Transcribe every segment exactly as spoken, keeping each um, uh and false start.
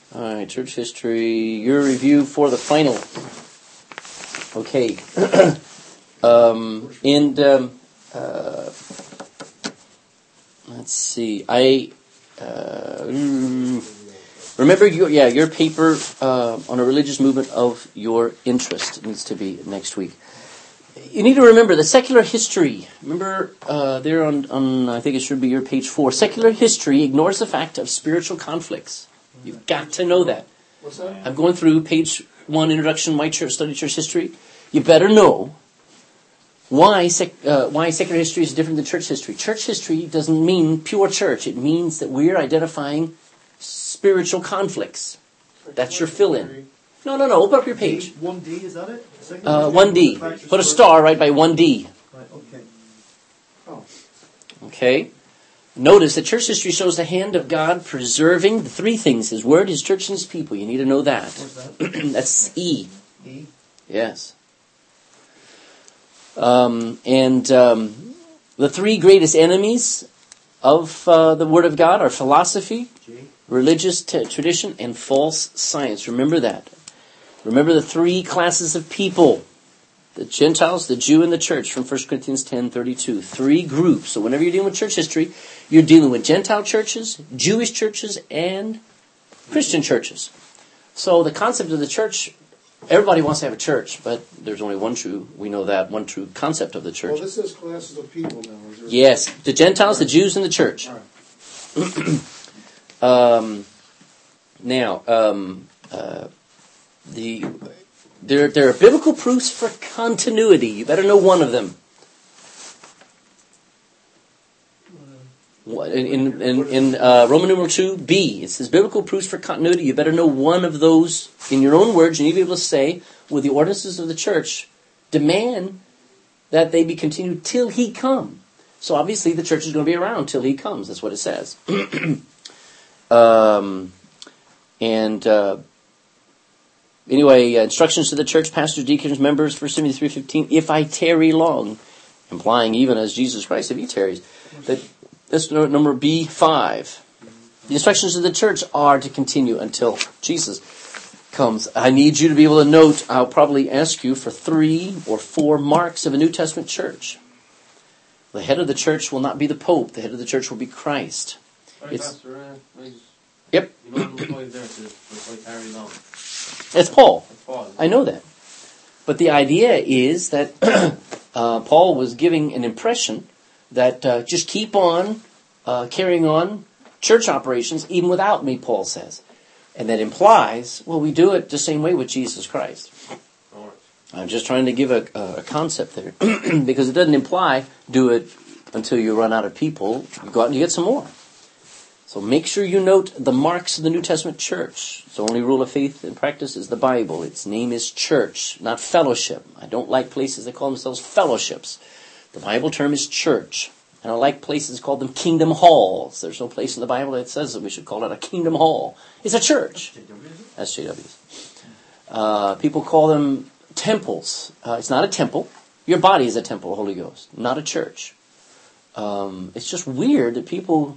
All right, church history, your review for the final. Okay. um, and, um, uh, let's see, I, uh, remember your, yeah, your paper, uh, on a religious movement of your interest. It needs to be next week. You need to remember the secular history. Remember, uh, there on, on, I think it should be your page four. Secular history ignores the fact of spiritual conflicts. You've got to know that. What's that? I'm going through page one, Introduction, My Church, Study Church History. You better know why sec, uh, why secular history is different than church history. Church history doesn't mean pure church. It means that we're identifying spiritual conflicts. That's your fill-in. No, no, no. Open up your page. one D, is that it? Uh, one D. Put a star right by one D. Right, okay. Oh. Okay. Notice that church history shows the hand of God preserving the three things: His Word, His church, and His people. You need to know that. Where's that? That's E. E? Yes. Um, and um, the three greatest enemies of uh, the Word of God are philosophy, G? religious t- tradition, and false science. Remember that. Remember the three classes of people: the Gentiles, the Jew, and the church, from First Corinthians ten thirty-two. Three groups. So whenever you're dealing with church history, you're dealing with Gentile churches, Jewish churches, and Christian churches. So the concept of the church, everybody wants to have a church, but there's only one true, we know that, one true concept of the church. Well, this is classes of people now. Is there Yes, the Gentiles, the Jews, and the church. All right. um, now, um, uh, the there there are biblical proofs for continuity. You better know one of them. In in in, in uh, Roman numeral two B, it says biblical proofs for continuity. You better know one of those in your own words. You need to be able to say, "With the ordinances of the church, demand that they be continued till He come." So obviously, the church is going to be around till He comes. That's what it says. um, and. Uh, Anyway, uh, instructions to the church, pastors, deacons, members, First Timothy three fifteen, if I tarry long, implying even as Jesus Christ, if He tarries. That, that's number B five. The instructions of the church are to continue until Jesus comes. I need you to be able to note, I'll probably ask you for three or four marks of a New Testament church. The head of the church will not be the Pope. The head of the church will be Christ. Sorry, It's, Pastor, uh, I just, yep. you know, the point there to if I carry long. It's Paul. It's Paul. I know that. But the idea is that uh, Paul was giving an impression that uh, just keep on uh, carrying on church operations even without me, Paul says. And that implies, well, we do it the same way with Jesus Christ. All right. I'm just trying to give a, a concept there. Because it doesn't imply do it until you run out of people. You go out and you get some more. So make sure you note the marks of the New Testament church. The only rule of faith and practice is the Bible. Its name is church, not fellowship. I don't like places that call themselves fellowships. The Bible term is church. I don't like places called them kingdom halls. There's no place in the Bible that says that we should call it a kingdom hall. It's a church. That's J W's. Uh, people call them temples. Uh, it's not a temple. Your body is a temple of the Holy Ghost, not a church. Um, it's just weird that people,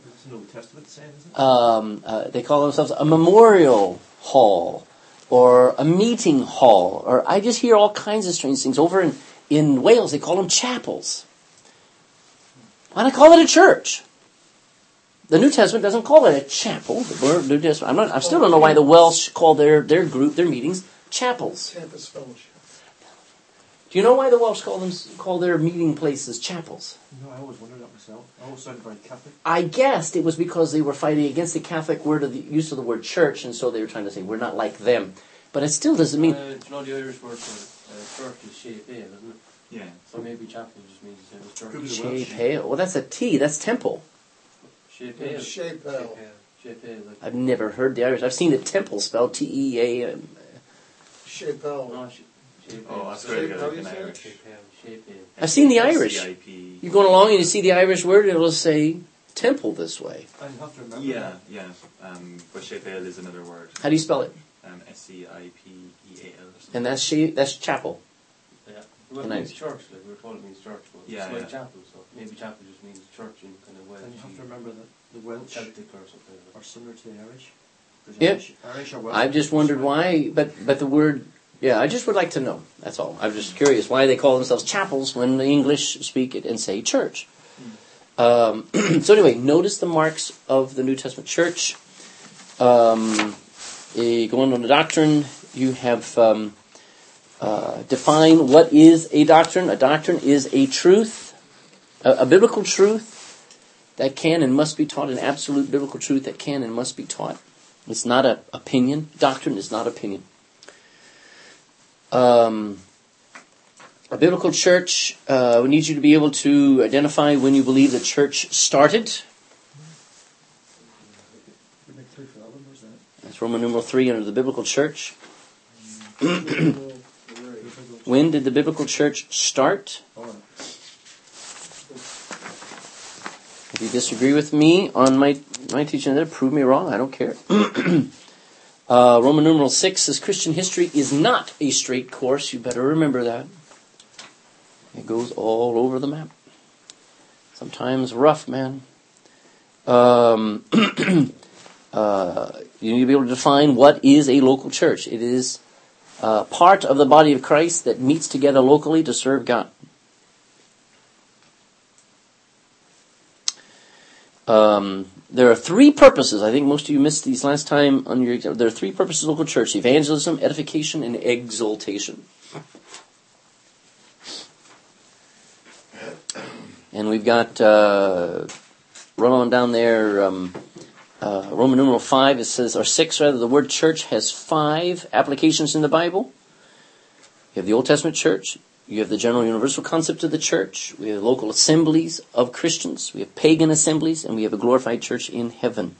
um, uh, they call themselves a memorial hall or a meeting hall, or I just hear all kinds of strange things. Over in, in Wales, they call them chapels. Why not call it a church? The New Testament doesn't call it a chapel. The New Testament, I'm not, I still don't know why the Welsh call their, their group, their meetings, chapels. Campus fellowship. Do you know why the Welsh call them call their meeting places chapels? No, I always wondered that myself. I always sounded very Catholic. I guessed it was because they were fighting against the Catholic word of the use of the word church, and so they were trying to say we're not like them. But it still doesn't mean. Uh, do you know the Irish word for uh, church is shape ale, isn't it? Yeah. So maybe chapel just means the same as church. Could be the Shape Welsh. ale. Well, that's a T. That's temple. Shape Yeah, ale. shape ale. Shape ale. Shape ale. Like, I've never heard the Irish. I've seen the temple spelled T E A. Um, Shape ale. no, sh- shape Oh, ale. that's very Shape good. ale, Like you an say? Irish. Shape ale. Shape ale. I've seen the Irish. C I P. You're going along and you see the Irish word, it'll say temple this way. I have to remember Yeah, that. yeah. Um, but shape ale is another word. How do you spell it? Um, S C I P E A L. And that's she, that's chapel. Yeah. Well, it And I- means church, like we were told it means church, but Yeah, it's like yeah. chapel, so maybe chapel just means church in kind of Welsh. And you have to remember that the Welsh Celtic or something. are similar to the Irish. Yeah. Irish or Welsh? I've just wondered why, but but the word, yeah, I just would like to know. That's all. I'm just curious why they call themselves chapels when the English speak it and say church. Um, so anyway, notice the marks of the New Testament church. Um, eh, going on the doctrine, you have um, uh, define what is a doctrine. A doctrine is a truth, a, a biblical truth that can and must be taught, an absolute biblical truth that can and must be taught. It's not an opinion. Doctrine is not opinion. Um, a biblical church, uh, we need you to be able to identify when you believe the church started. That's Roman numeral three under the biblical church. When did the biblical church start? If you disagree with me on my, my teaching there, prove me wrong. I don't care. uh, Roman numeral six says Christian history is not a straight course. You better remember that. It goes all over the map. Sometimes rough, man. Um, uh, you need to be able to define what is a local church. It is uh, part of the body of Christ that meets together locally to serve God. Um, there are three purposes. I think most of you missed these last time on your exam. There are three purposes of local church: evangelism, edification, and exaltation. And we've got uh, run on down there. Um, uh, Roman numeral five. It says, or six rather. The word church has five applications in the Bible. You have the Old Testament church. You have the general universal concept of the church. We have local assemblies of Christians. We have pagan assemblies. And we have a glorified church in heaven.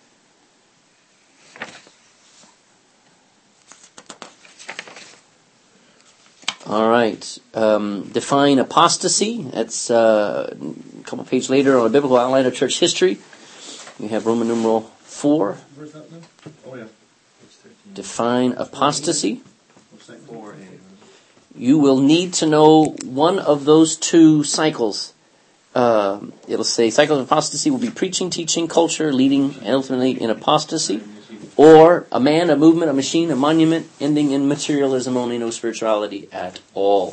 All right. Um, define apostasy. That's uh, a couple pages later on a biblical outline of church history. We have Roman numeral four. Where's that now? Oh, yeah. Define apostasy. Four A. You will need to know one of those two cycles. Uh, it'll say cycles of apostasy will be preaching, teaching, culture, leading, and ultimately in apostasy. Or a man, a movement, a machine, a monument, ending in materialism only, no spirituality at all.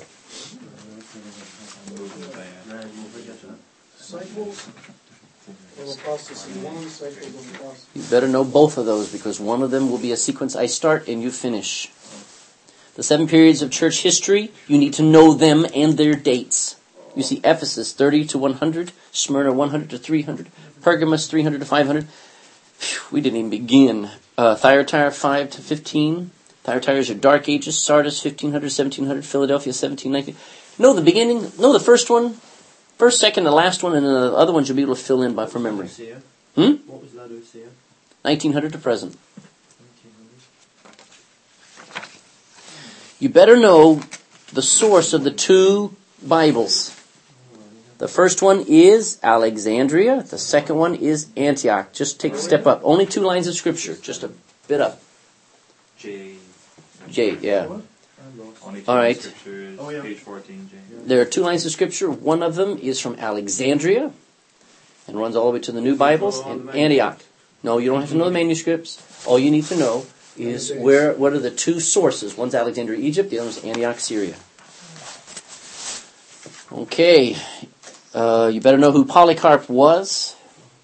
Cycles of apostasy. One cycles of apostasy. You better know both of those because one of them will be a sequence I start and you finish. The seven periods of church history, you need to know them and their dates. You see Ephesus thirty to one hundred, Smyrna one hundred to three hundred, Pergamos three hundred to five hundred. Whew, we didn't even begin. Uh, Thyatira five to fifteen. Thyatira is your dark ages. Sardis fifteen hundred, seventeen hundred, Philadelphia seventeen nineteen. Know the beginning, know the first one, first, second, the last one, and the other ones you'll be able to fill in by from memory. Hmm? What was Laodicea? nineteen hundred to present. You better know the source of the two Bibles. The first one is Alexandria. The second one is Antioch. Just take a step up. Only two lines of scripture. Just a bit up. J. J, yeah. Only two All right. scriptures, Oh, yeah. page fourteen, J. There are two lines of scripture. One of them is from Alexandria and runs all the way to the New Bibles. And Antioch. No, you don't have to know the manuscripts. All you need to know is where. What are the two sources? One's Alexandria, Egypt. The other one's Antioch, Syria. Okay. Uh, you better know who Polycarp was.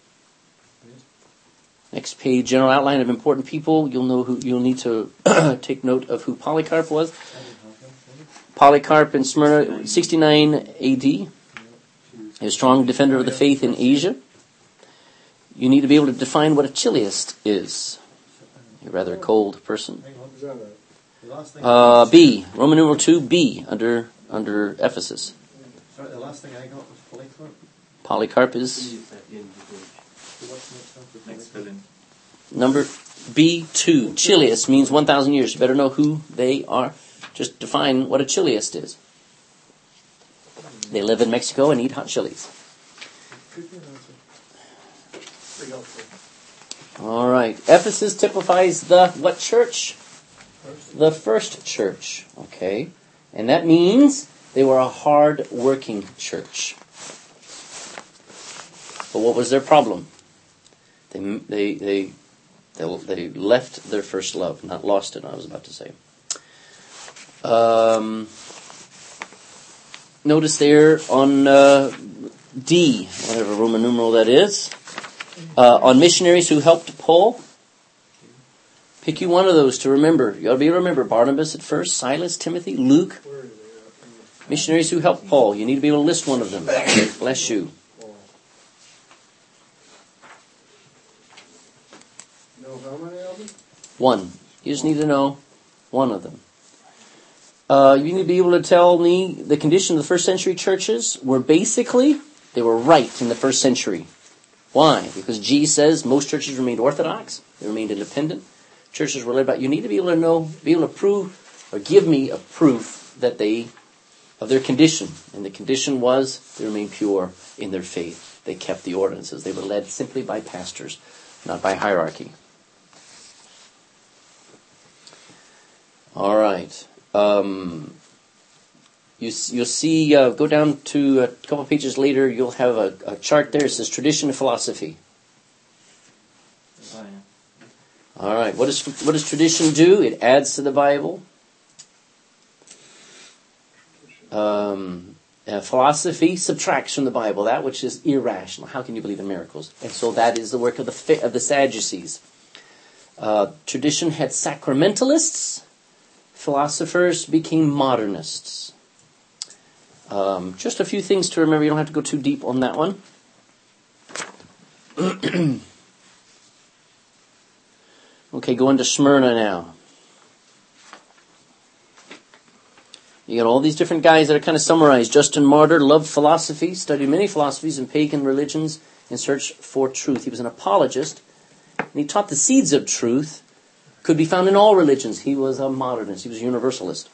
Next page, general outline of important people. You'll know who. You'll need to take note of who Polycarp was. Polycarp in Smyrna, sixty-nine A D. A strong defender of the faith in Asia. You need to be able to define what a chiliast is. A rather cold person. Uh, B, Roman numeral two, B, under under Ephesus. Sorry, the last thing I got was Polycarp. Polycarp is Next fill-in. number B two. Chiliast means one thousand years. You better know who they are. Just define what a chiliast is. They live in Mexico and eat hot chilies. All right. Ephesus typifies the what church? The first church. Okay. And that means they were a hard-working church. But what was their problem? They, they, they, They, they left their first love, not lost it, I was about to say. Um, notice there on uh, D, whatever Roman numeral that is, uh, on missionaries who helped Paul. Pick you one of those to remember. You ought to be able to remember Barnabas at first, Silas, Timothy, Luke. Missionaries who helped Paul. You need to be able to list one of them. Bless you. Know how many of them? One. You just need to know one of them. Uh, you need to be able to tell me the condition of the first century churches were basically, they were right in the first century. Why? Because G says most churches remained orthodox. They remained independent. Churches were led by, you need to be able to know, be able to prove, or give me a proof that they, of their condition. And the condition was, they remained pure in their faith. They kept the ordinances. They were led simply by pastors, not by hierarchy. All right. Um, you, you'll see, uh, go down to a couple pages later, you'll have a, a chart there. It says tradition and philosophy. Oh, yeah. All right. What does what does tradition do? It adds to the Bible. Um, uh, philosophy subtracts from the Bible that which is irrational. How can you believe in miracles? And so that is the work of the of the Sadducees. Uh, tradition had sacramentalists. Philosophers became modernists. Um, just a few things to remember. You don't have to go too deep on that one. Okay, go into Smyrna now. You got all these different guys that are kind of summarized. Justin Martyr loved philosophy, studied many philosophies and pagan religions in search for truth. He was an apologist, and he taught the seeds of truth could be found in all religions. He was a modernist. He was a universalist.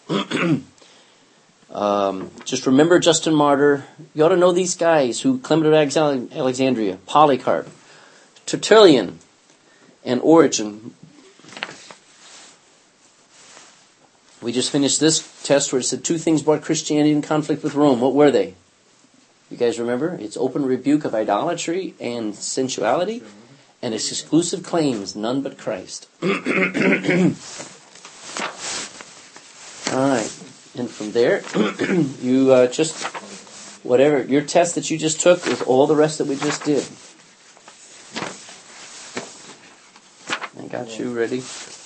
um, just remember Justin Martyr. You ought to know these guys who Clement of Alexandria, Polycarp, Tertullian, and Origen. We just finished this test where it said two things brought Christianity in conflict with Rome. What were they? You guys remember? It's open rebuke of idolatry and sensuality, and its exclusive claims, none but Christ. All right. And from there, you uh, just, whatever, your test that you just took is all the rest that we just did. I got you ready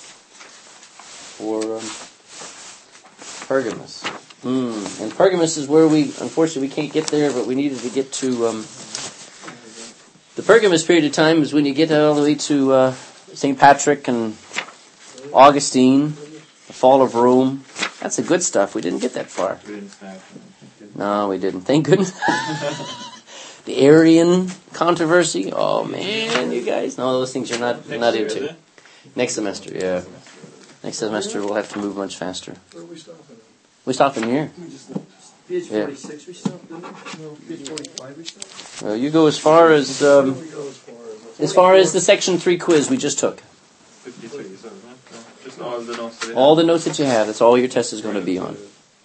for um, Pergamus. Mm. And Pergamus is where we, unfortunately, we can't get there, but we needed to get to... Um, the Pergamus period of time is when you get all the way to uh, Saint Patrick and Augustine, the fall of Rome. That's the good stuff. We didn't get that far. We didn't snap. No, we didn't. Thank goodness. The Arian controversy. Oh, man, you guys. No, those things you're not, Next not year, into. is it? Next semester, yeah. Next semester we'll have to move much faster. Where are we stopping at? We stopping here. Page Yeah. forty-six we stopped, didn't we? No, page forty-five we stopped? Well, you go as far as um, Where do we go as far as? as far as the section three quiz we just took. fifty-three, so, no? Just all the notes that we All have. the notes that you have. That's all your test is going to be on.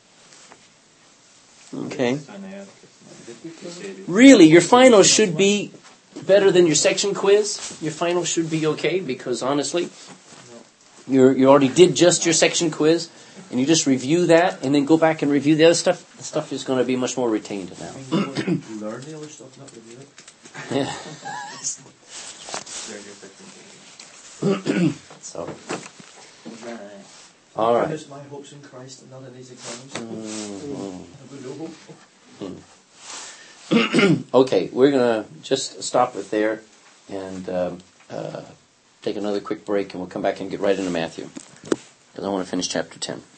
Okay. Really, your final should be better than your section quiz. Your final should be okay because honestly, you you already did just your section quiz, and you just review that, and then go back and review the other stuff. The stuff is going to be much more retained now. Learn the other stuff, not review it. Yeah. So, all right. Furthest my hopes in Christ and not in these exams. Mm-hmm. Have we no hope? Okay, we're going to just stop it there and um, uh, take another quick break, and we'll come back and get right into Matthew because I want to finish chapter ten.